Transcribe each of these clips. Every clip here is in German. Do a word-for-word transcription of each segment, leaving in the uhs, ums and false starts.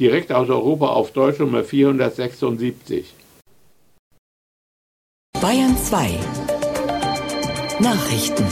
direkt aus Europa auf Deutschnummer vierhundertsechsundsiebzig. Bayern zwei Nachrichten.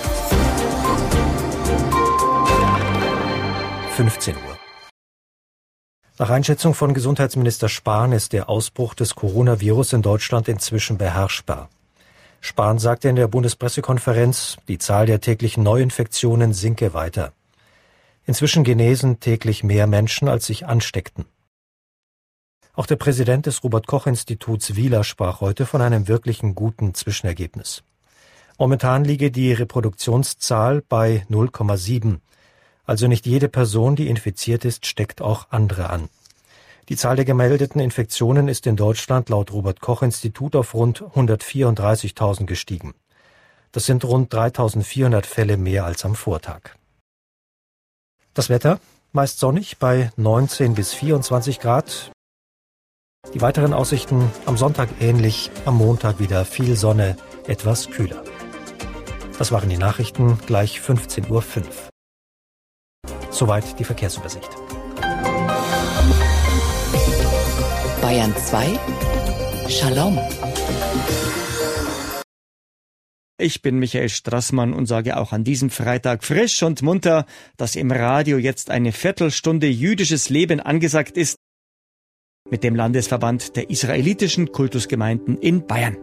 fünfzehn Uhr. Nach Einschätzung von Gesundheitsminister Spahn ist der Ausbruch des Coronavirus in Deutschland inzwischen beherrschbar. Spahn sagte in der Bundespressekonferenz, die Zahl der täglichen Neuinfektionen sinke weiter. Inzwischen genesen täglich mehr Menschen, als sich ansteckten. Auch der Präsident des Robert-Koch-Instituts Wieler sprach heute von einem wirklichen guten Zwischenergebnis. Momentan liege die Reproduktionszahl bei null Komma sieben. Also nicht jede Person, die infiziert ist, steckt auch andere an. Die Zahl der gemeldeten Infektionen ist in Deutschland laut Robert-Koch-Institut auf rund hundertvierunddreißigtausend gestiegen. Das sind rund dreitausendvierhundert Fälle mehr als am Vortag. Das Wetter meist sonnig bei neunzehn bis vierundzwanzig Grad. Die weiteren Aussichten am Sonntag ähnlich, am Montag wieder viel Sonne, etwas kühler. Das waren die Nachrichten, gleich fünfzehn Uhr fünf. Soweit die Verkehrsübersicht. Bayern zwei Shalom. Ich bin Michael Strassmann und sage auch an diesem Freitag frisch und munter, dass im Radio jetzt eine Viertelstunde jüdisches Leben angesagt ist mit dem Landesverband der israelitischen Kultusgemeinden in Bayern.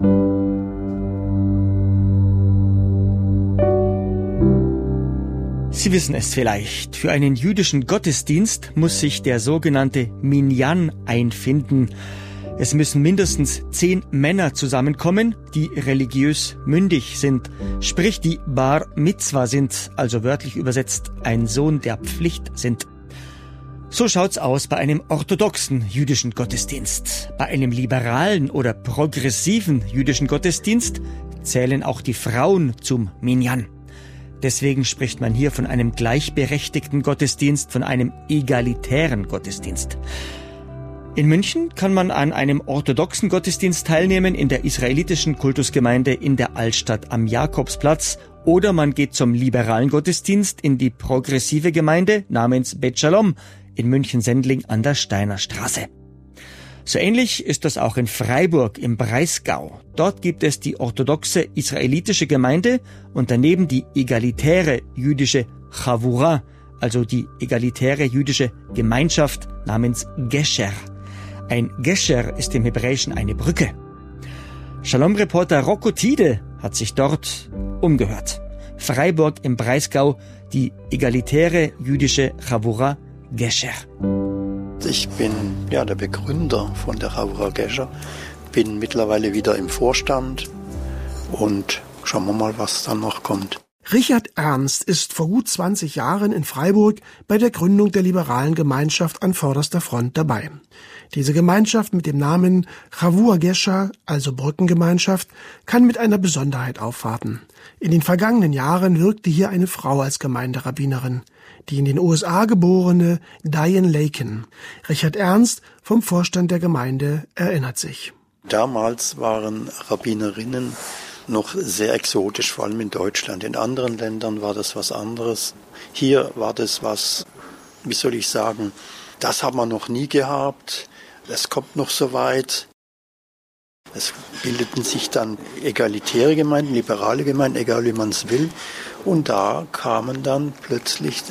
Sie wissen es vielleicht, für einen jüdischen Gottesdienst muss sich der sogenannte Minyan einfinden. Es müssen mindestens zehn Männer zusammenkommen, die religiös mündig sind, sprich die Bar Mitzwa sind, also wörtlich übersetzt ein Sohn der Pflicht sind. So schaut's aus bei einem orthodoxen jüdischen Gottesdienst. Bei einem liberalen oder progressiven jüdischen Gottesdienst zählen auch die Frauen zum Minyan. Deswegen spricht man hier von einem gleichberechtigten Gottesdienst, von einem egalitären Gottesdienst. In München kann man an einem orthodoxen Gottesdienst teilnehmen in der israelitischen Kultusgemeinde in der Altstadt am Jakobsplatz, oder man geht zum liberalen Gottesdienst in die progressive Gemeinde namens Bet Shalom in München-Sendling an der Steiner Straße. So ähnlich ist das auch in Freiburg im Breisgau. Dort gibt es die orthodoxe israelitische Gemeinde und daneben die egalitäre jüdische Chavura, also die egalitäre jüdische Gemeinschaft namens Gesher. Ein Gesher ist im Hebräischen eine Brücke. Shalom-Reporter Rocco Tiede hat sich dort umgehört. Freiburg im Breisgau, die egalitäre jüdische Chavura Gesher. Ich bin ja der Begründer von der Chavura Gesher, bin mittlerweile wieder im Vorstand und schauen wir mal, was dann noch kommt. Richard Ernst ist vor gut zwanzig Jahren in Freiburg bei der Gründung der liberalen Gemeinschaft an vorderster Front dabei. Diese Gemeinschaft mit dem Namen Chavura Gesher, also Brückengemeinschaft, kann mit einer Besonderheit aufwarten. In den vergangenen Jahren wirkte hier eine Frau als Gemeinderabbinerin, die in den U S A geborene Diane Laken. Richard Ernst vom Vorstand der Gemeinde erinnert sich. Damals waren Rabbinerinnen noch sehr exotisch, vor allem in Deutschland. In anderen Ländern war das was anderes. Hier war das was, wie soll ich sagen, das haben wir noch nie gehabt. Es kommt noch so weit. Es bildeten sich dann egalitäre Gemeinden, liberale Gemeinden, egal wie man es will. Und da kamen dann plötzlich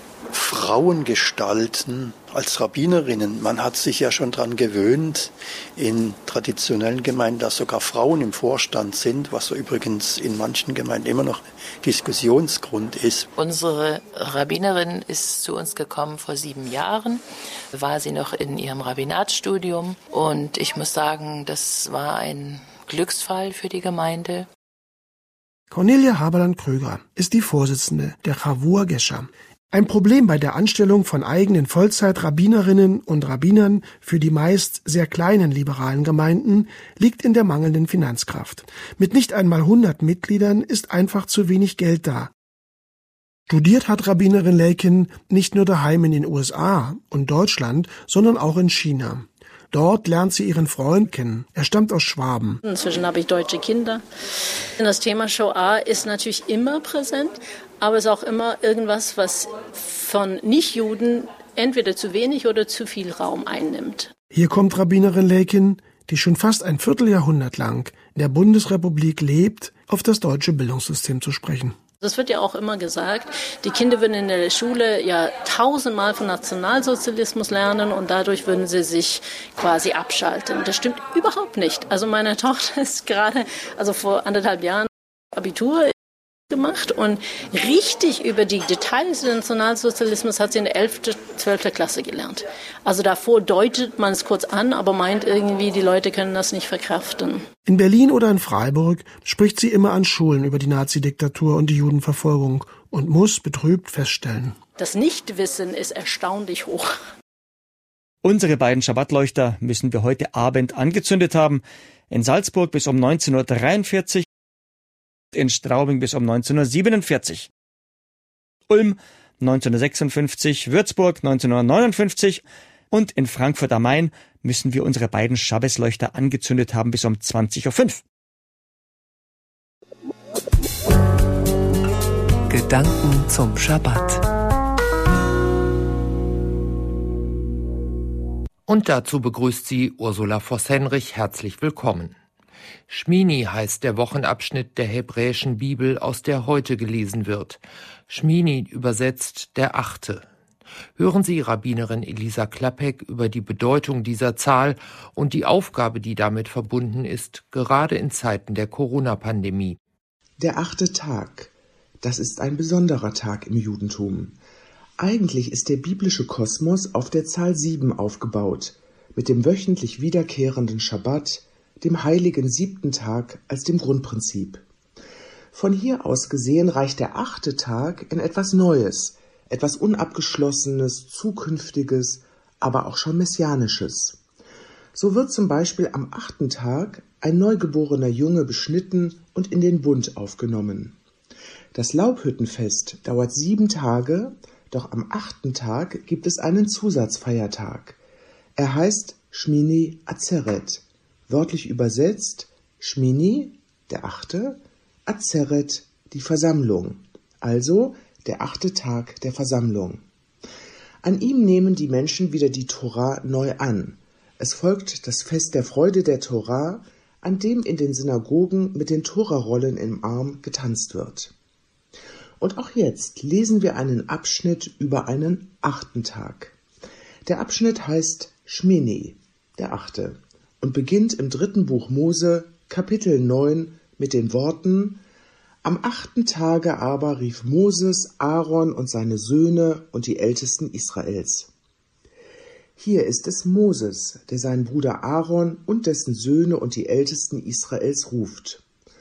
Frauengestalten als Rabbinerinnen. Man hat sich ja schon daran gewöhnt, in traditionellen Gemeinden, dass sogar Frauen im Vorstand sind, was übrigens in manchen Gemeinden immer noch Diskussionsgrund ist. Unsere Rabbinerin ist zu uns gekommen vor sieben Jahren, war sie noch in ihrem Rabbinatsstudium und ich muss sagen, das war ein Glücksfall für die Gemeinde. Cornelia Haberland-Kröger ist die Vorsitzende der Chavura Gesher. Ein Problem bei der Anstellung von eigenen Vollzeit-Rabbinerinnen und Rabbinern für die meist sehr kleinen liberalen Gemeinden liegt in der mangelnden Finanzkraft. Mit nicht einmal hundert Mitgliedern ist einfach zu wenig Geld da. Studiert hat Rabbinerin Laken nicht nur daheim in den U S A und Deutschland, sondern auch in China. Dort lernt sie ihren Freund kennen. Er stammt aus Schwaben. Inzwischen habe ich deutsche Kinder. Das Thema Shoah ist natürlich immer präsent, aber es ist auch immer irgendwas, was von Nichtjuden entweder zu wenig oder zu viel Raum einnimmt. Hier kommt Rabbinerin Lakin, die schon fast ein Vierteljahrhundert lang in der Bundesrepublik lebt, auf das deutsche Bildungssystem zu sprechen. Das wird ja auch immer gesagt, die Kinder würden in der Schule ja tausendmal von Nationalsozialismus lernen und dadurch würden sie sich quasi abschalten. Das stimmt überhaupt nicht. Also meine Tochter ist gerade, also vor anderthalb Jahren Abitur gemacht und richtig über die Details des Nationalsozialismus hat sie in der elften, zwölften Klasse gelernt. Also davor deutet man es kurz an, aber meint irgendwie, die Leute können das nicht verkraften. In Berlin oder in Freiburg spricht sie immer an Schulen über die Nazidiktatur und die Judenverfolgung und muss betrübt feststellen: Das Nichtwissen ist erstaunlich hoch. Unsere beiden Schabbatleuchter müssen wir heute Abend angezündet haben. In Salzburg bis um neunzehn Uhr dreiundvierzig, in Straubing bis um neunzehn Uhr siebenundvierzig. Ulm neunzehnhundertsechsundfünfzig, Würzburg neunzehnhundertneunundfünfzig und in Frankfurt am Main müssen wir unsere beiden Schabbesleuchter angezündet haben bis um zwanzig Uhr fünf. Gedanken zum Schabbat. Und dazu begrüßt sie Ursula Voss-Henrich herzlich willkommen. Shmini heißt der Wochenabschnitt der hebräischen Bibel, aus der heute gelesen wird. Shmini übersetzt der Achte. Hören Sie Rabbinerin Elisa Klapek über die Bedeutung dieser Zahl und die Aufgabe, die damit verbunden ist, gerade in Zeiten der Corona-Pandemie. Der achte Tag, das ist ein besonderer Tag im Judentum. Eigentlich ist der biblische Kosmos auf der Zahl sieben aufgebaut, mit dem wöchentlich wiederkehrenden Schabbat, dem heiligen siebten Tag als dem Grundprinzip. Von hier aus gesehen reicht der achte Tag in etwas Neues, etwas Unabgeschlossenes, Zukünftiges, aber auch schon Messianisches. So wird zum Beispiel am achten Tag ein neugeborener Junge beschnitten und in den Bund aufgenommen. Das Laubhüttenfest dauert sieben Tage, doch am achten Tag gibt es einen Zusatzfeiertag. Er heißt Shmini Atzeret. Wörtlich übersetzt Shmini, der achte, Atzeret, die Versammlung, also der achte Tag der Versammlung. An ihm nehmen die Menschen wieder die Tora neu an. Es folgt das Fest der Freude der Tora, an dem in den Synagogen mit den Torarollen im Arm getanzt wird. Und auch jetzt lesen wir einen Abschnitt über einen achten Tag. Der Abschnitt heißt Shmini, der achte, und beginnt im dritten Buch Mose, Kapitel neun, mit den Worten: Am achten Tage aber rief Moses Aaron und seine Söhne und die Ältesten Israels. Hier ist es Moses, der seinen Bruder Aaron und dessen Söhne und die Ältesten Israels ruft.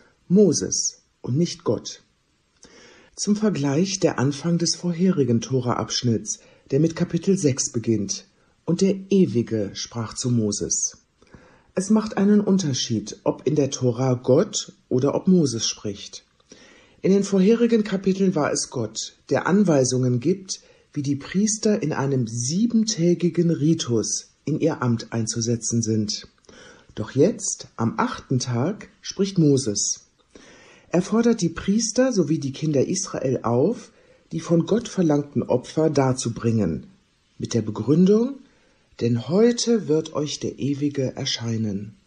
Moses und nicht Gott. Zum Vergleich der Anfang des vorherigen Tora-Abschnitts, der mit Kapitel sechs beginnt, und der Ewige sprach zu Moses. Es macht einen Unterschied, ob in der Tora Gott oder ob Moses spricht. In den vorherigen Kapiteln war es Gott, der Anweisungen gibt, wie die Priester in einem siebentägigen Ritus in ihr Amt einzusetzen sind. Doch jetzt, am achten Tag, spricht Moses. Er fordert die Priester sowie die Kinder Israel auf, die von Gott verlangten Opfer darzubringen, mit der Begründung: Denn heute wird euch der Ewige erscheinen.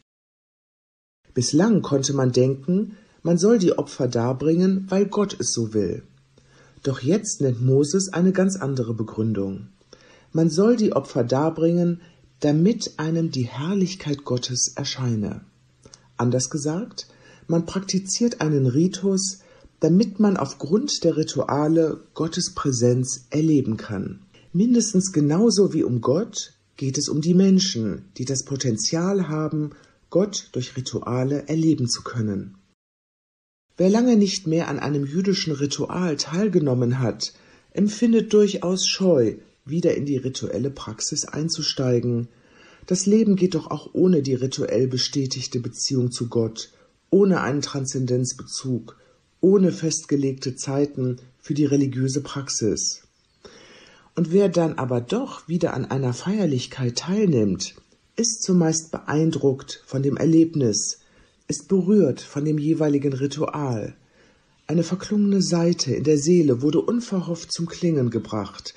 Bislang konnte man denken, man soll die Opfer darbringen, weil Gott es so will. Doch jetzt nennt Moses eine ganz andere Begründung. Man soll die Opfer darbringen, damit einem die Herrlichkeit Gottes erscheine. Anders gesagt, man praktiziert einen Ritus, damit man aufgrund der Rituale Gottes Präsenz erleben kann. Mindestens genauso wie um Gott geht es um die Menschen, die das Potenzial haben, Gott durch Rituale erleben zu können. Wer lange nicht mehr an einem jüdischen Ritual teilgenommen hat, empfindet durchaus Scheu, wieder in die rituelle Praxis einzusteigen. Das Leben geht doch auch ohne die rituell bestätigte Beziehung zu Gott, ohne einen Transzendenzbezug, ohne festgelegte Zeiten für die religiöse Praxis. Und wer dann aber doch wieder an einer Feierlichkeit teilnimmt, ist zumeist beeindruckt von dem Erlebnis, ist berührt von dem jeweiligen Ritual. Eine verklungene Saite in der Seele wurde unverhofft zum Klingen gebracht.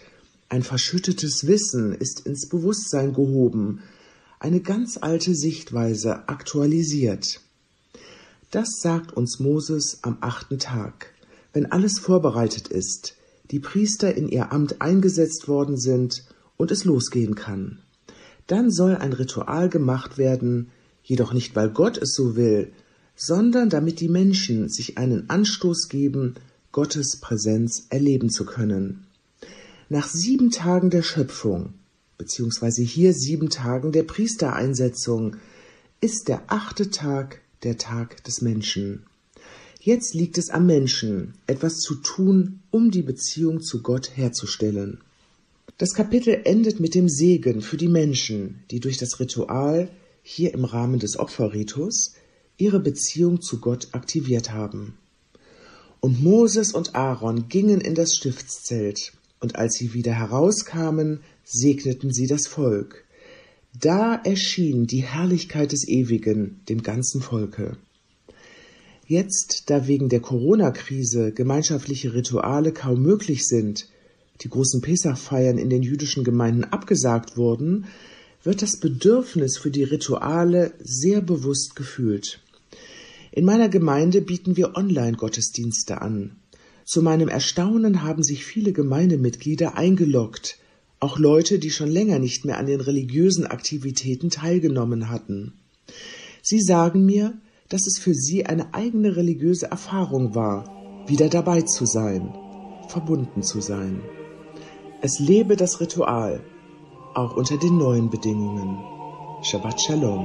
Ein verschüttetes Wissen ist ins Bewusstsein gehoben, eine ganz alte Sichtweise aktualisiert. Das sagt uns Moses am achten Tag, wenn alles vorbereitet ist, die Priester in ihr Amt eingesetzt worden sind und es losgehen kann. Dann soll ein Ritual gemacht werden, jedoch nicht, weil Gott es so will, sondern damit die Menschen sich einen Anstoß geben, Gottes Präsenz erleben zu können. Nach sieben Tagen der Schöpfung, beziehungsweise hier sieben Tagen der Priestereinsetzung, ist der achte Tag der Tag des Menschen. Jetzt liegt es am Menschen, etwas zu tun, um die Beziehung zu Gott herzustellen. Das Kapitel endet mit dem Segen für die Menschen, die durch das Ritual, hier im Rahmen des Opferritus, ihre Beziehung zu Gott aktiviert haben. Und Moses und Aaron gingen in das Stiftszelt, und als sie wieder herauskamen, segneten sie das Volk. Da erschien die Herrlichkeit des Ewigen dem ganzen Volke. Jetzt, da wegen der Corona-Krise gemeinschaftliche Rituale kaum möglich sind, die großen Pesachfeiern in den jüdischen Gemeinden abgesagt wurden, wird das Bedürfnis für die Rituale sehr bewusst gefühlt. In meiner Gemeinde bieten wir Online-Gottesdienste an. Zu meinem Erstaunen haben sich viele Gemeindemitglieder eingeloggt, auch Leute, die schon länger nicht mehr an den religiösen Aktivitäten teilgenommen hatten. Sie sagen mir, dass es für sie eine eigene religiöse Erfahrung war, wieder dabei zu sein, verbunden zu sein. Es lebe das Ritual, auch unter den neuen Bedingungen. Shabbat Shalom.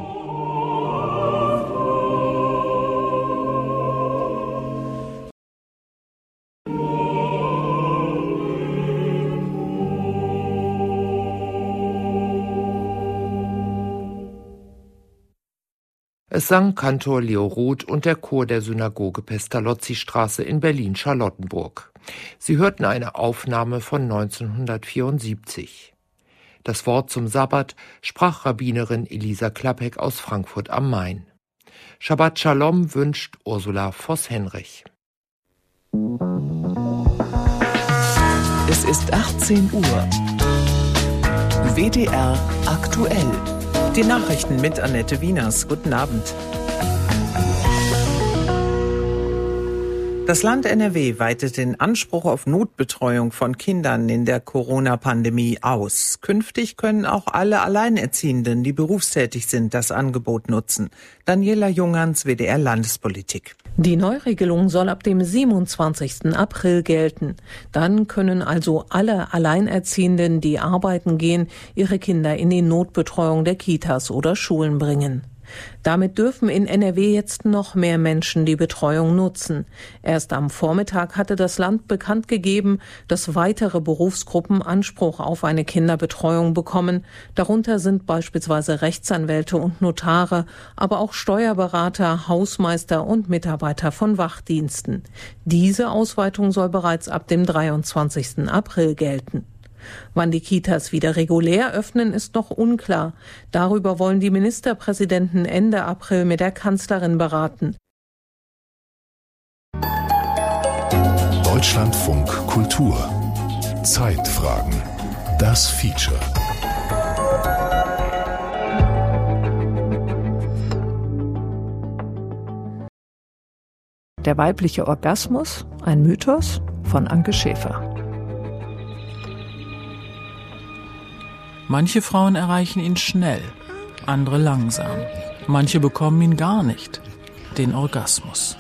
Es sang Kantor Leo Roth und der Chor der Synagoge Pestalozzi-Straße in Berlin-Charlottenburg. Sie hörten eine Aufnahme von neunzehnhundertvierundsiebzig. Das Wort zum Sabbat sprach Rabbinerin Elisa Klappek aus Frankfurt am Main. Shabbat Shalom wünscht Ursula Voss-Henrich. Es ist achtzehn Uhr. W D R aktuell. Die Nachrichten mit Annette Wieners. Guten Abend. Das Land N R W weitet den Anspruch auf Notbetreuung von Kindern in der Corona-Pandemie aus. Künftig können auch alle Alleinerziehenden, die berufstätig sind, das Angebot nutzen. Daniela Junghans, W D R Landespolitik. Die Neuregelung soll ab dem siebenundzwanzigsten April gelten. Dann können also alle Alleinerziehenden, die arbeiten gehen, ihre Kinder in die Notbetreuung der Kitas oder Schulen bringen. Damit dürfen in N R W jetzt noch mehr Menschen die Betreuung nutzen. Erst am Vormittag hatte das Land bekannt gegeben, dass weitere Berufsgruppen Anspruch auf eine Kinderbetreuung bekommen. Darunter sind beispielsweise Rechtsanwälte und Notare, aber auch Steuerberater, Hausmeister und Mitarbeiter von Wachdiensten. Diese Ausweitung soll bereits ab dem dreiundzwanzigsten April gelten. Wann die Kitas wieder regulär öffnen, ist noch unklar. Darüber wollen die Ministerpräsidenten Ende April mit der Kanzlerin beraten. Deutschlandfunk Kultur. Zeitfragen. Das Feature. Der weibliche Orgasmus, ein Mythos von Anke Schäfer. Manche Frauen erreichen ihn schnell, andere langsam. Manche bekommen ihn gar nicht, den Orgasmus.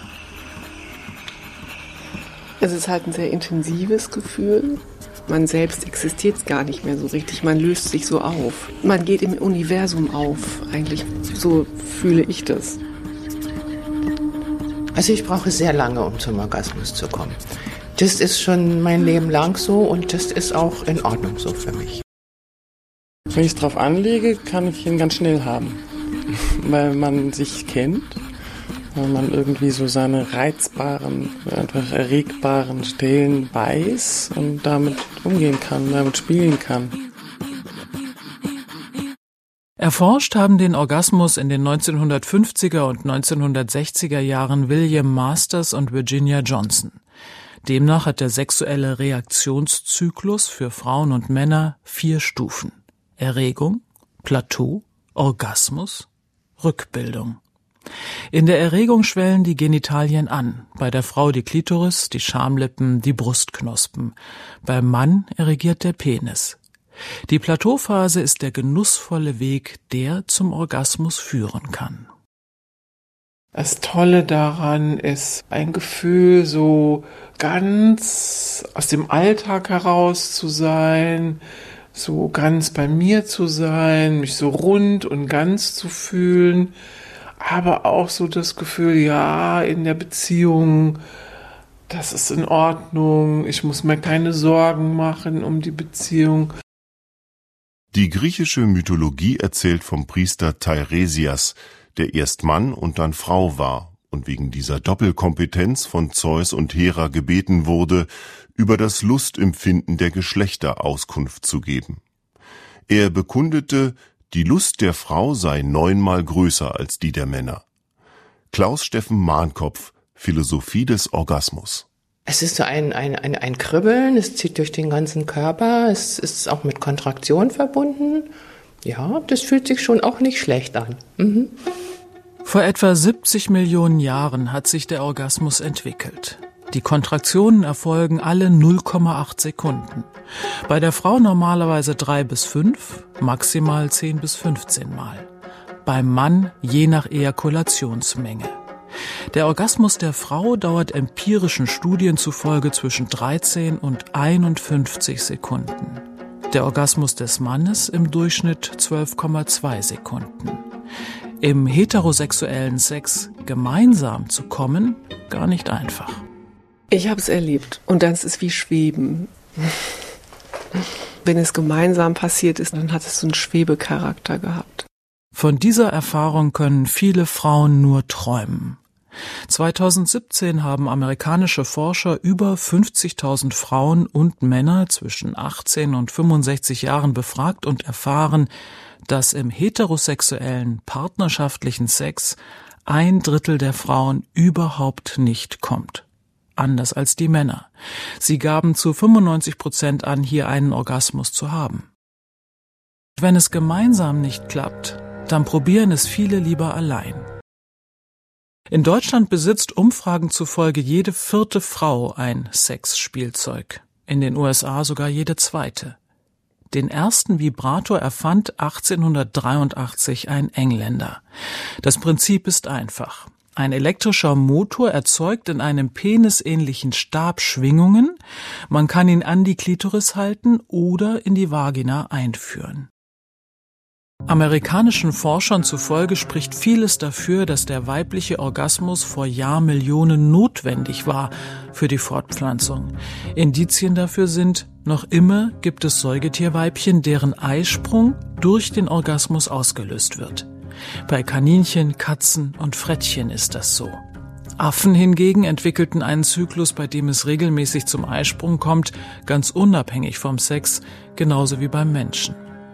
Es ist halt ein sehr intensives Gefühl. Man selbst existiert gar nicht mehr so richtig. Man löst sich so auf. Man geht im Universum auf. Eigentlich so fühle ich das. Also ich brauche sehr lange, um zum Orgasmus zu kommen. Das ist schon mein Leben lang so und das ist auch in Ordnung so für mich. Wenn ich es drauf anlege, kann ich ihn ganz schnell haben, weil man sich kennt, weil man irgendwie so seine reizbaren, einfach erregbaren Stellen weiß und damit umgehen kann, damit spielen kann. Erforscht haben den Orgasmus in den neunzehnhundertfünfziger und neunzehnhundertsechziger Jahren William Masters und Virginia Johnson. Demnach hat der sexuelle Reaktionszyklus für Frauen und Männer vier Stufen: Erregung, Plateau, Orgasmus, Rückbildung. In der Erregung schwellen die Genitalien an, bei der Frau die Klitoris, die Schamlippen, die Brustknospen. Beim Mann erregiert der Penis. Die Plateauphase ist der genussvolle Weg, der zum Orgasmus führen kann. Das Tolle daran ist ein Gefühl, so ganz aus dem Alltag heraus zu sein, so ganz bei mir zu sein, mich so rund und ganz zu fühlen, aber auch so das Gefühl, ja, in der Beziehung, das ist in Ordnung, ich muss mir keine Sorgen machen um die Beziehung. Die griechische Mythologie erzählt vom Priester Teiresias, der erst Mann und dann Frau war und wegen dieser Doppelkompetenz von Zeus und Hera gebeten wurde, über das Lustempfinden der Geschlechter Auskunft zu geben. Er bekundete, die Lust der Frau sei neunmal größer als die der Männer. Klaus Steffen Mahnkopf, Philosophie des Orgasmus. Es ist so ein, ein, ein, ein Kribbeln, es zieht durch den ganzen Körper, es ist auch mit Kontraktion verbunden. Ja, das fühlt sich schon auch nicht schlecht an. Mhm. Vor etwa siebzig Millionen Jahren hat sich der Orgasmus entwickelt. Die Kontraktionen erfolgen alle null Komma acht Sekunden. Bei der Frau normalerweise drei bis fünf, maximal zehn bis fünfzehn Mal. Beim Mann je nach Ejakulationsmenge. Der Orgasmus der Frau dauert empirischen Studien zufolge zwischen dreizehn und einundfünfzig Sekunden. Der Orgasmus des Mannes im Durchschnitt zwölf Komma zwei Sekunden. Im heterosexuellen Sex gemeinsam zu kommen, gar nicht einfach. Ich habe es erlebt und das ist wie Schweben. Wenn es gemeinsam passiert ist, dann hat es so einen Schwebecharakter gehabt. Von dieser Erfahrung können viele Frauen nur träumen. zweitausendsiebzehn haben amerikanische Forscher über fünfzigtausend Frauen und Männer zwischen achtzehn und fünfundsechzig Jahren befragt und erfahren, dass im heterosexuellen partnerschaftlichen Sex ein Drittel der Frauen überhaupt nicht kommt. Anders als die Männer. Sie gaben zu fünfundneunzig Prozent an, hier einen Orgasmus zu haben. Wenn es gemeinsam nicht klappt, dann probieren es viele lieber allein. In Deutschland besitzt Umfragen zufolge jede vierte Frau ein Sexspielzeug. In den U S A sogar jede zweite. Den ersten Vibrator erfand achtzehnhundertdreiundachtzig ein Engländer. Das Prinzip ist einfach. Ein elektrischer Motor erzeugt in einem penisähnlichen Stab Schwingungen. Man kann ihn an die Klitoris halten oder in die Vagina einführen. Amerikanischen Forschern zufolge spricht vieles dafür, dass der weibliche Orgasmus vor Jahrmillionen notwendig war für die Fortpflanzung. Indizien dafür sind, noch immer gibt es Säugetierweibchen, deren Eisprung durch den Orgasmus ausgelöst wird. Bei Kaninchen, Katzen und Frettchen ist das so. Affen hingegen entwickelten einen Zyklus, bei dem es regelmäßig zum Eisprung kommt, ganz unabhängig vom Sex, genauso wie beim Menschen.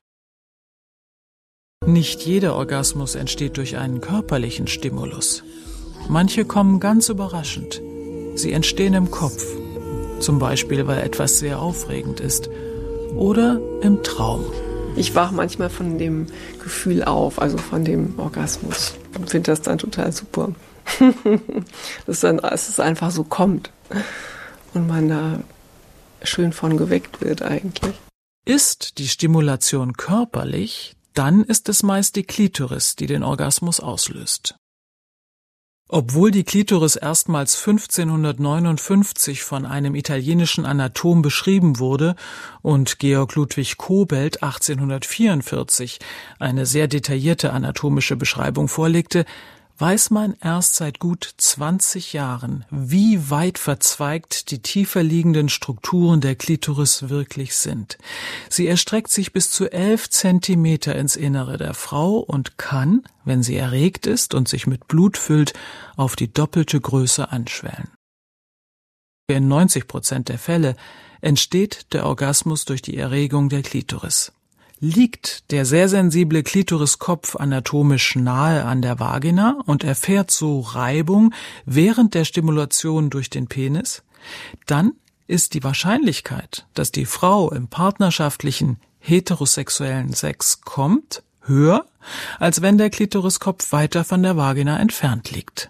Nicht jeder Orgasmus entsteht durch einen körperlichen Stimulus. Manche kommen ganz überraschend. Sie entstehen im Kopf, zum Beispiel weil etwas sehr aufregend ist, oder im Traum. Ich wach manchmal von dem Gefühl auf, also von dem Orgasmus, und finde das dann total super. dass, dann, dass es einfach so kommt und man da schön von geweckt wird eigentlich. Ist die Stimulation körperlich, dann ist es meist die Klitoris, die den Orgasmus auslöst. Obwohl die Klitoris erstmals fünfzehnhundertneunundfünfzig von einem italienischen Anatom beschrieben wurde und Georg Ludwig Kobelt achtzehnhundertvierundvierzig eine sehr detaillierte anatomische Beschreibung vorlegte, weiß man erst seit gut zwanzig Jahren, wie weit verzweigt die tiefer liegenden Strukturen der Klitoris wirklich sind. Sie erstreckt sich bis zu elf Zentimeter ins Innere der Frau und kann, wenn sie erregt ist und sich mit Blut füllt, auf die doppelte Größe anschwellen. In neunzig Prozent der Fälle entsteht der Orgasmus durch die Erregung der Klitoris. Liegt der sehr sensible Klitoriskopf anatomisch nahe an der Vagina und erfährt so Reibung während der Stimulation durch den Penis, dann ist die Wahrscheinlichkeit, dass die Frau im partnerschaftlichen heterosexuellen Sex kommt, höher, als wenn der Klitoriskopf weiter von der Vagina entfernt liegt.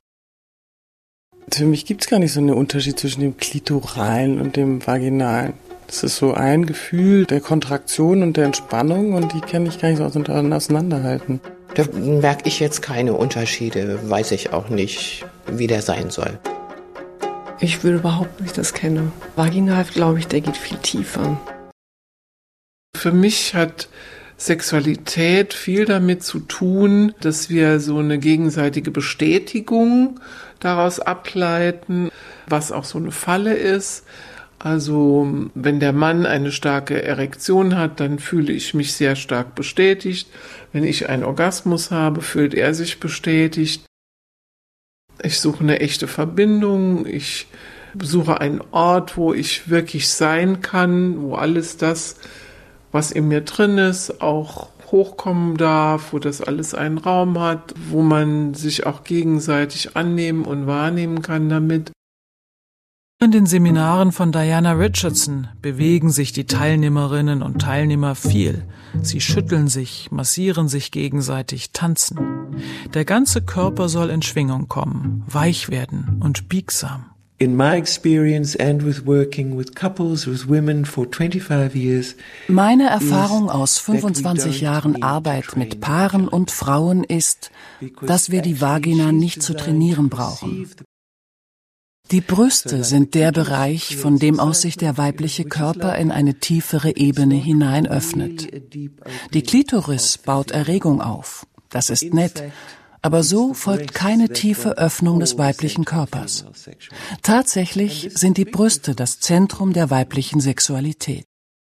Für mich gibt es gar nicht so einen Unterschied zwischen dem Klitoralen und dem Vaginalen. Das ist so ein Gefühl der Kontraktion und der Entspannung und die kann ich gar nicht so auseinanderhalten. Da merke ich jetzt keine Unterschiede, weiß ich auch nicht, wie der sein soll. Ich würde überhaupt nicht das kennen. Vaginal, glaube ich, der geht viel tiefer. Für mich hat Sexualität viel damit zu tun, dass wir so eine gegenseitige Bestätigung daraus ableiten, was auch so eine Falle ist. Also wenn der Mann eine starke Erektion hat, dann fühle ich mich sehr stark bestätigt. Wenn ich einen Orgasmus habe, fühlt er sich bestätigt. Ich suche eine echte Verbindung. Ich suche einen Ort, wo ich wirklich sein kann, wo alles das, was in mir drin ist, auch hochkommen darf, wo das alles einen Raum hat, wo man sich auch gegenseitig annehmen und wahrnehmen kann damit. In den Seminaren von Diana Richardson bewegen sich die Teilnehmerinnen und Teilnehmer viel. Sie schütteln sich, massieren sich gegenseitig, tanzen. Der ganze Körper soll in Schwingung kommen, weich werden und biegsam. In my experience and with working with couples, with women for twenty-five years. Meine Erfahrung aus fünfundzwanzig Jahren Arbeit mit Paaren und Frauen ist, dass wir die Vagina nicht zu trainieren brauchen. Die Brüste sind der Bereich, von dem aus sich der weibliche Körper in eine tiefere Ebene hinein öffnet. Die Klitoris baut Erregung auf. Das ist nett. Aber so folgt keine tiefe Öffnung des weiblichen Körpers. Tatsächlich sind die Brüste das Zentrum der weiblichen Sexualität.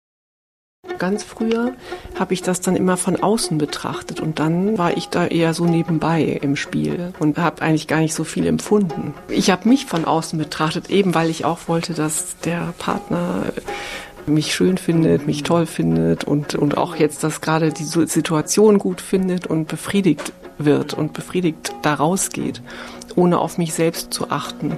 Ganz früher habe ich das dann immer von außen betrachtet und dann war ich da eher so nebenbei im Spiel und habe eigentlich gar nicht so viel empfunden. Ich habe mich von außen betrachtet, eben weil ich auch wollte, dass der Partner mich schön findet, mich toll findet und, und auch jetzt, dass gerade die Situation gut findet und befriedigt wird und befriedigt da rausgeht, ohne auf mich selbst zu achten.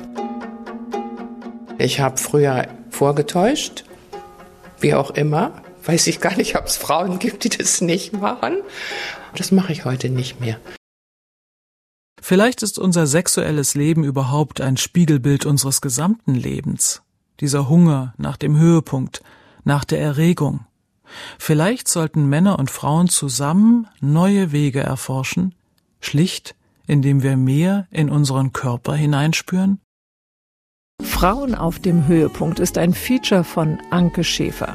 Ich habe früher vorgetäuscht, wie auch immer. Weiß ich gar nicht, ob es Frauen gibt, die das nicht machen. Das mache ich heute nicht mehr. Vielleicht ist unser sexuelles Leben überhaupt ein Spiegelbild unseres gesamten Lebens. Dieser Hunger nach dem Höhepunkt, nach der Erregung. Vielleicht sollten Männer und Frauen zusammen neue Wege erforschen, schlicht, indem wir mehr in unseren Körper hineinspüren? Frauen auf dem Höhepunkt ist ein Feature von Anke Schäfer.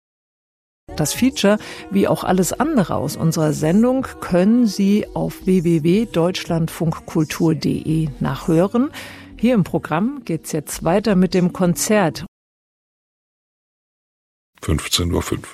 Das Feature, wie auch alles andere aus unserer Sendung, können Sie auf w w w punkt deutschlandfunkkultur punkt de nachhören. Hier im Programm geht's jetzt weiter mit dem Konzert. fünfzehn Uhr fünf.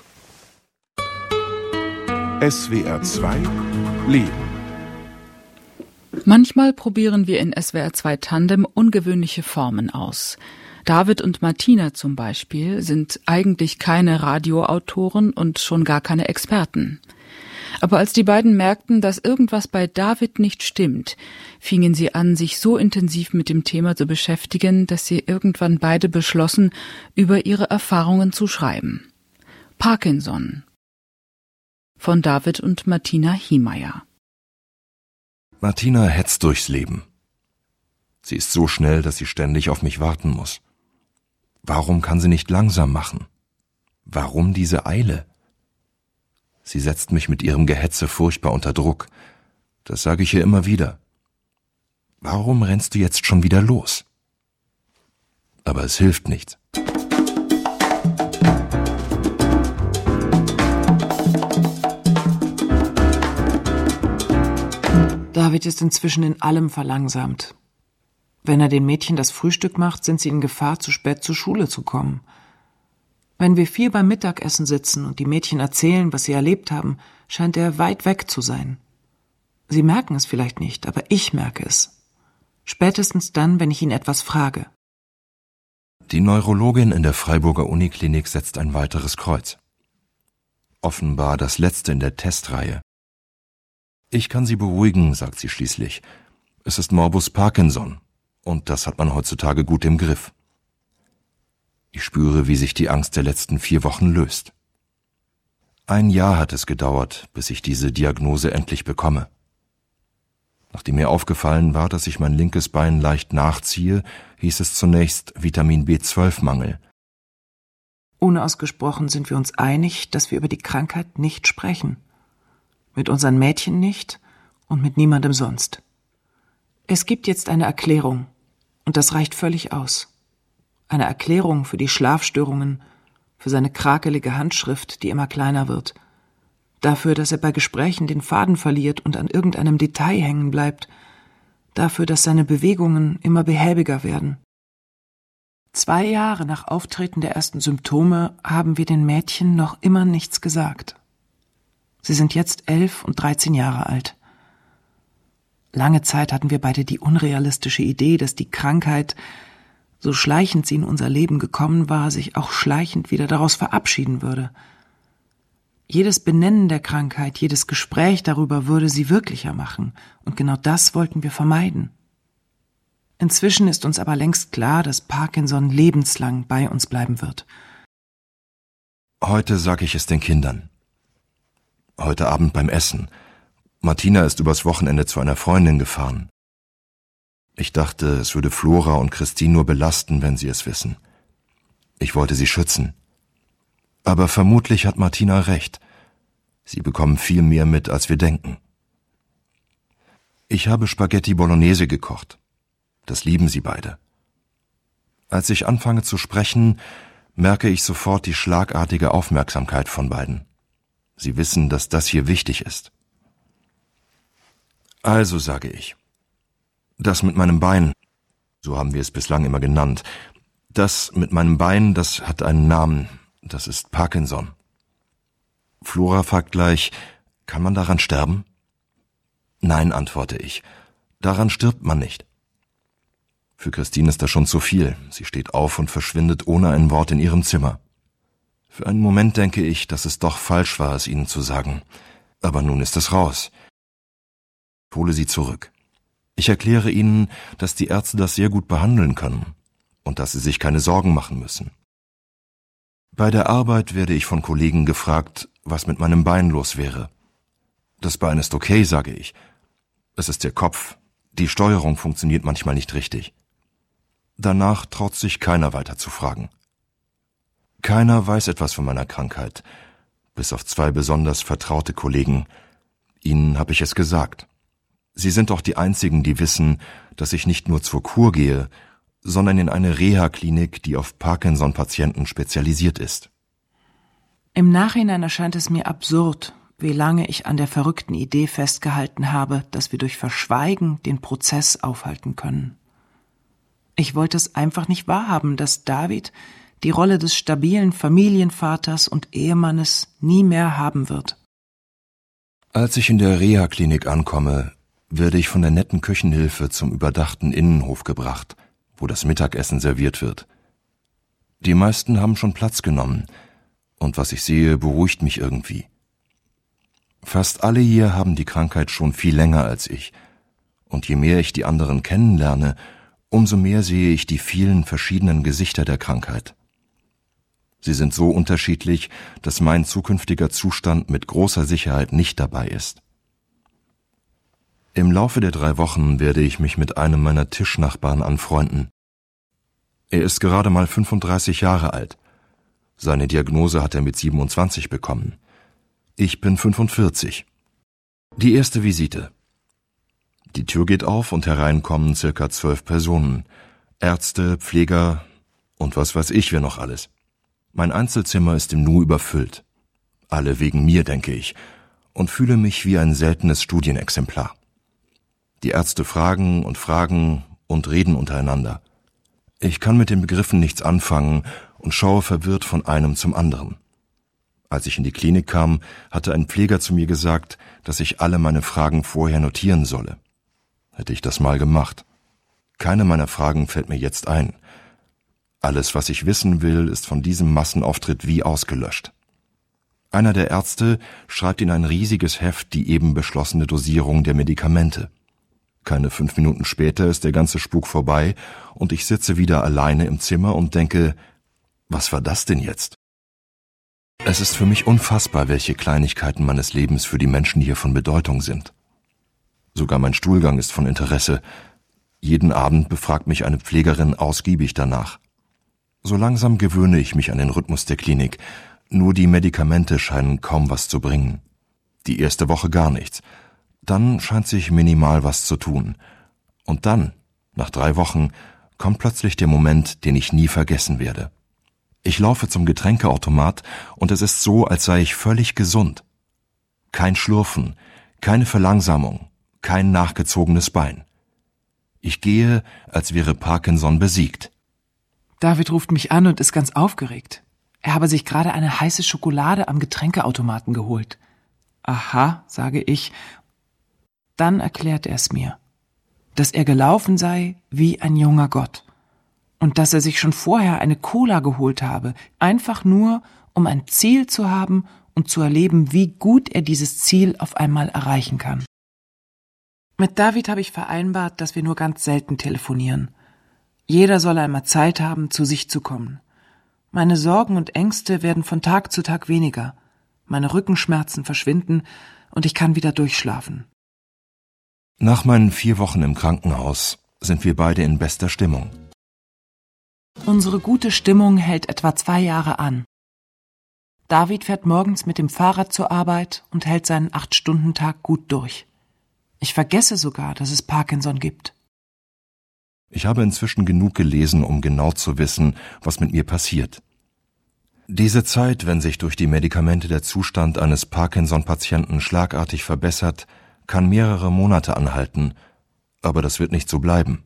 S W R zwei Leben. Manchmal probieren wir in S W R zwei Tandem ungewöhnliche Formen aus. David und Martina zum Beispiel sind eigentlich keine Radioautoren und schon gar keine Experten. Aber als die beiden merkten, dass irgendwas bei David nicht stimmt, fingen sie an, sich so intensiv mit dem Thema zu beschäftigen, dass sie irgendwann beide beschlossen, über ihre Erfahrungen zu schreiben. Parkinson von David und Martina Hiemeyer. Martina hetzt durchs Leben. Sie ist so schnell, dass sie ständig auf mich warten muss. Warum kann sie nicht langsam machen? Warum diese Eile? Sie setzt mich mit ihrem Gehetze furchtbar unter Druck. Das sage ich ihr immer wieder. Warum rennst du jetzt schon wieder los? Aber es hilft nichts. David ist inzwischen in allem verlangsamt. Wenn er den Mädchen das Frühstück macht, sind sie in Gefahr, zu spät zur Schule zu kommen. Wenn wir viel beim Mittagessen sitzen und die Mädchen erzählen, was sie erlebt haben, scheint er weit weg zu sein. Sie merken es vielleicht nicht, aber ich merke es. Spätestens dann, wenn ich ihn etwas frage. Die Neurologin in der Freiburger Uniklinik setzt ein weiteres Kreuz. Offenbar das letzte in der Testreihe. Ich kann Sie beruhigen, sagt sie schließlich. Es ist Morbus Parkinson. Und das hat man heutzutage gut im Griff. Ich spüre, wie sich die Angst der letzten vier Wochen löst. Ein Jahr hat es gedauert, bis ich diese Diagnose endlich bekomme. Nachdem mir aufgefallen war, dass ich mein linkes Bein leicht nachziehe, hieß es zunächst Vitamin B zwölf Mangel. Unausgesprochen sind wir uns einig, dass wir über die Krankheit nicht sprechen. Mit unseren Mädchen nicht und mit niemandem sonst. Es gibt jetzt eine Erklärung, und das reicht völlig aus. Eine Erklärung für die Schlafstörungen, für seine krakelige Handschrift, die immer kleiner wird, dafür, dass er bei Gesprächen den Faden verliert und an irgendeinem Detail hängen bleibt, dafür, dass seine Bewegungen immer behäbiger werden. Zwei Jahre nach Auftreten der ersten Symptome haben wir den Mädchen noch immer nichts gesagt. Sie sind jetzt elf und dreizehn Jahre alt. Lange Zeit hatten wir beide die unrealistische Idee, dass die Krankheit, so schleichend sie in unser Leben gekommen war, sich auch schleichend wieder daraus verabschieden würde. Jedes Benennen der Krankheit, jedes Gespräch darüber würde sie wirklicher machen, und genau das wollten wir vermeiden. Inzwischen ist uns aber längst klar, dass Parkinson lebenslang bei uns bleiben wird. Heute sage ich es den Kindern. Heute Abend beim Essen. Martina ist übers Wochenende zu einer Freundin gefahren. Ich dachte, es würde Flora und Christine nur belasten, wenn sie es wissen. Ich wollte sie schützen. Aber vermutlich hat Martina recht. Sie bekommen viel mehr mit, als wir denken. Ich habe Spaghetti Bolognese gekocht. Das lieben sie beide. Als ich anfange zu sprechen, merke ich sofort die schlagartige Aufmerksamkeit von beiden. Sie wissen, dass das hier wichtig ist. Also sage ich, das mit meinem Bein, so haben wir es bislang immer genannt, das mit meinem Bein, das hat einen Namen, das ist Parkinson. Flora fragt gleich, kann man daran sterben? Nein, antworte ich, daran stirbt man nicht. Für Christine ist das schon zu viel. Sie steht auf und verschwindet ohne ein Wort in ihrem Zimmer. Für einen Moment denke ich, dass es doch falsch war, es ihnen zu sagen. Aber nun ist es raus. Ich hole sie zurück. Ich erkläre ihnen, dass die Ärzte das sehr gut behandeln können und dass sie sich keine Sorgen machen müssen. Bei der Arbeit werde ich von Kollegen gefragt, was mit meinem Bein los wäre. Das Bein ist okay, sage ich. Es ist der Kopf. Die Steuerung funktioniert manchmal nicht richtig. Danach traut sich keiner weiter zu fragen. Keiner weiß etwas von meiner Krankheit, bis auf zwei besonders vertraute Kollegen. Ihnen habe ich es gesagt. Sie sind doch die Einzigen, die wissen, dass ich nicht nur zur Kur gehe, sondern in eine Reha-Klinik, die auf Parkinson-Patienten spezialisiert ist. Im Nachhinein erscheint es mir absurd, wie lange ich an der verrückten Idee festgehalten habe, dass wir durch Verschweigen den Prozess aufhalten können. Ich wollte es einfach nicht wahrhaben, dass David die Rolle des stabilen Familienvaters und Ehemannes nie mehr haben wird. Als ich in der Reha-Klinik ankomme, werde ich von der netten Küchenhilfe zum überdachten Innenhof gebracht, wo das Mittagessen serviert wird. Die meisten haben schon Platz genommen, und was ich sehe, beruhigt mich irgendwie. Fast alle hier haben die Krankheit schon viel länger als ich, und je mehr ich die anderen kennenlerne, umso mehr sehe ich die vielen verschiedenen Gesichter der Krankheit. Sie sind so unterschiedlich, dass mein zukünftiger Zustand mit großer Sicherheit nicht dabei ist. Im Laufe der drei Wochen werde ich mich mit einem meiner Tischnachbarn anfreunden. Er ist gerade mal fünfunddreißig Jahre alt. Seine Diagnose hat er mit siebenundzwanzig bekommen. Ich bin fünfundvierzig. Die erste Visite. Die Tür geht auf und herein kommen circa zwölf Personen. Ärzte, Pfleger und was weiß ich wer noch alles. Mein Einzelzimmer ist im Nu überfüllt. Alle wegen mir, denke ich, und fühle mich wie ein seltenes Studienexemplar. Die Ärzte fragen und fragen und reden untereinander. Ich kann mit den Begriffen nichts anfangen und schaue verwirrt von einem zum anderen. Als ich in die Klinik kam, hatte ein Pfleger zu mir gesagt, dass ich alle meine Fragen vorher notieren solle. Hätte ich das mal gemacht. Keine meiner Fragen fällt mir jetzt ein. Alles, was ich wissen will, ist von diesem Massenauftritt wie ausgelöscht. Einer der Ärzte schreibt in ein riesiges Heft die eben beschlossene Dosierung der Medikamente. Keine fünf Minuten später ist der ganze Spuk vorbei und ich sitze wieder alleine im Zimmer und denke, Was war das denn jetzt? Es ist für mich unfassbar, welche Kleinigkeiten meines Lebens für die Menschen hier von Bedeutung sind. Sogar mein Stuhlgang ist von Interesse. Jeden Abend befragt mich eine Pflegerin ausgiebig danach. So langsam gewöhne ich mich an den Rhythmus der Klinik. Nur die Medikamente scheinen kaum was zu bringen. Die erste Woche gar nichts. Dann scheint sich minimal was zu tun. Und dann, nach drei Wochen, kommt plötzlich der Moment, den ich nie vergessen werde. Ich laufe zum Getränkeautomat und es ist so, als sei ich völlig gesund. Kein Schlurfen, keine Verlangsamung, kein nachgezogenes Bein. Ich gehe, als wäre Parkinson besiegt. David ruft mich an und ist ganz aufgeregt. Er habe sich gerade eine heiße Schokolade am Getränkeautomaten geholt. Aha, sage ich. Dann erklärt er es mir, dass er gelaufen sei wie ein junger Gott und dass er sich schon vorher eine Cola geholt habe, einfach nur, um ein Ziel zu haben und zu erleben, wie gut er dieses Ziel auf einmal erreichen kann. Mit David habe ich vereinbart, dass wir nur ganz selten telefonieren. Jeder soll einmal Zeit haben, zu sich zu kommen. Meine Sorgen und Ängste werden von Tag zu Tag weniger. Meine Rückenschmerzen verschwinden und ich kann wieder durchschlafen. Nach meinen vier Wochen im Krankenhaus sind wir beide in bester Stimmung. Unsere gute Stimmung hält etwa zwei Jahre an. David fährt morgens mit dem Fahrrad zur Arbeit und hält seinen Acht-Stunden-Tag gut durch. Ich vergesse sogar, dass es Parkinson gibt. Ich habe inzwischen genug gelesen, um genau zu wissen, was mit mir passiert. Diese Zeit, wenn sich durch die Medikamente der Zustand eines Parkinson-Patienten schlagartig verbessert, kann mehrere Monate anhalten, aber das wird nicht so bleiben.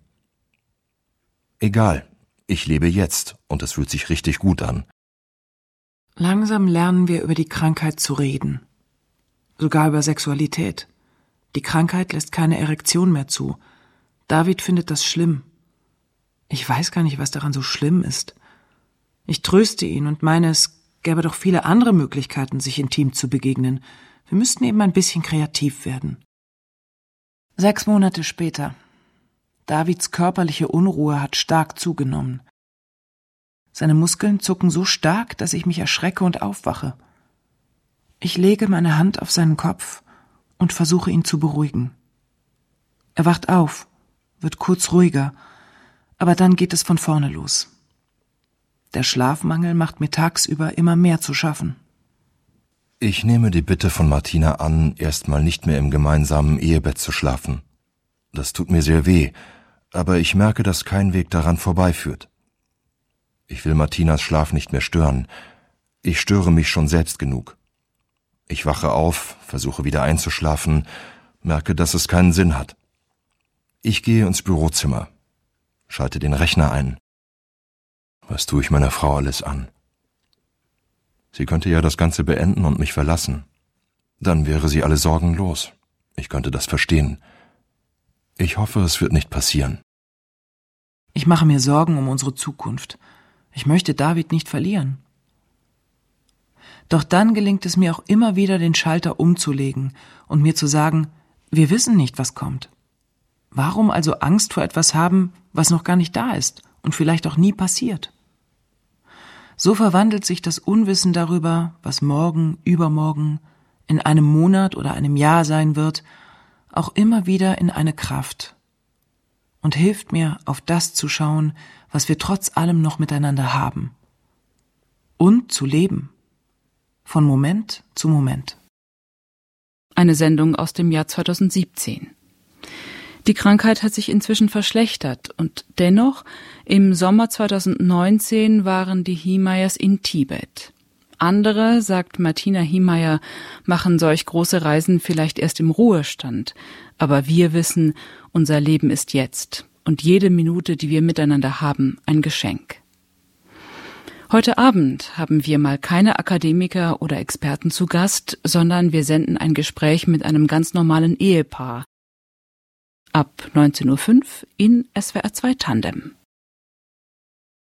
Egal, ich lebe jetzt und es fühlt sich richtig gut an. Langsam lernen wir über die Krankheit zu reden, sogar über Sexualität. Die Krankheit lässt keine Erektion mehr zu. David findet das schlimm. Ich weiß gar nicht, was daran so schlimm ist. Ich tröste ihn und meine, es gäbe doch viele andere Möglichkeiten, sich intim zu begegnen. Wir müssten eben ein bisschen kreativ werden. Sechs Monate später. Davids körperliche Unruhe hat stark zugenommen. Seine Muskeln zucken so stark, dass ich mich erschrecke und aufwache. Ich lege meine Hand auf seinen Kopf und versuche ihn zu beruhigen. Er wacht auf, wird kurz ruhiger, aber dann geht es von vorne los. Der Schlafmangel macht mir tagsüber immer mehr zu schaffen. Ich nehme die Bitte von Martina an, erstmal nicht mehr im gemeinsamen Ehebett zu schlafen. Das tut mir sehr weh, aber ich merke, dass kein Weg daran vorbeiführt. Ich will Martinas Schlaf nicht mehr stören. Ich störe mich schon selbst genug. Ich wache auf, versuche wieder einzuschlafen, merke, dass es keinen Sinn hat. Ich gehe ins Bürozimmer, schalte den Rechner ein. Was tue ich meiner Frau alles an? Sie könnte ja das Ganze beenden und mich verlassen. Dann wäre sie alle Sorgen los. Ich könnte das verstehen. Ich hoffe, es wird nicht passieren. Ich mache mir Sorgen um unsere Zukunft. Ich möchte David nicht verlieren. Doch dann gelingt es mir auch immer wieder, den Schalter umzulegen und mir zu sagen, wir wissen nicht, was kommt. Warum also Angst vor etwas haben, was noch gar nicht da ist und vielleicht auch nie passiert? So verwandelt sich das Unwissen darüber, was morgen, übermorgen, in einem Monat oder einem Jahr sein wird, auch immer wieder in eine Kraft und hilft mir, auf das zu schauen, was wir trotz allem noch miteinander haben und zu leben, von Moment zu Moment. Eine Sendung aus dem Jahr zweitausendsiebzehn. Die Krankheit hat sich inzwischen verschlechtert und dennoch, im Sommer zweitausendneunzehn waren die Himayas in Tibet. Andere, sagt Martina Himeyer, machen solch große Reisen vielleicht erst im Ruhestand. Aber wir wissen, unser Leben ist jetzt und jede Minute, die wir miteinander haben, ein Geschenk. Heute Abend haben wir mal keine Akademiker oder Experten zu Gast, sondern wir senden ein Gespräch mit einem ganz normalen Ehepaar. Ab neunzehn Uhr fünf in S W R zwei Tandem.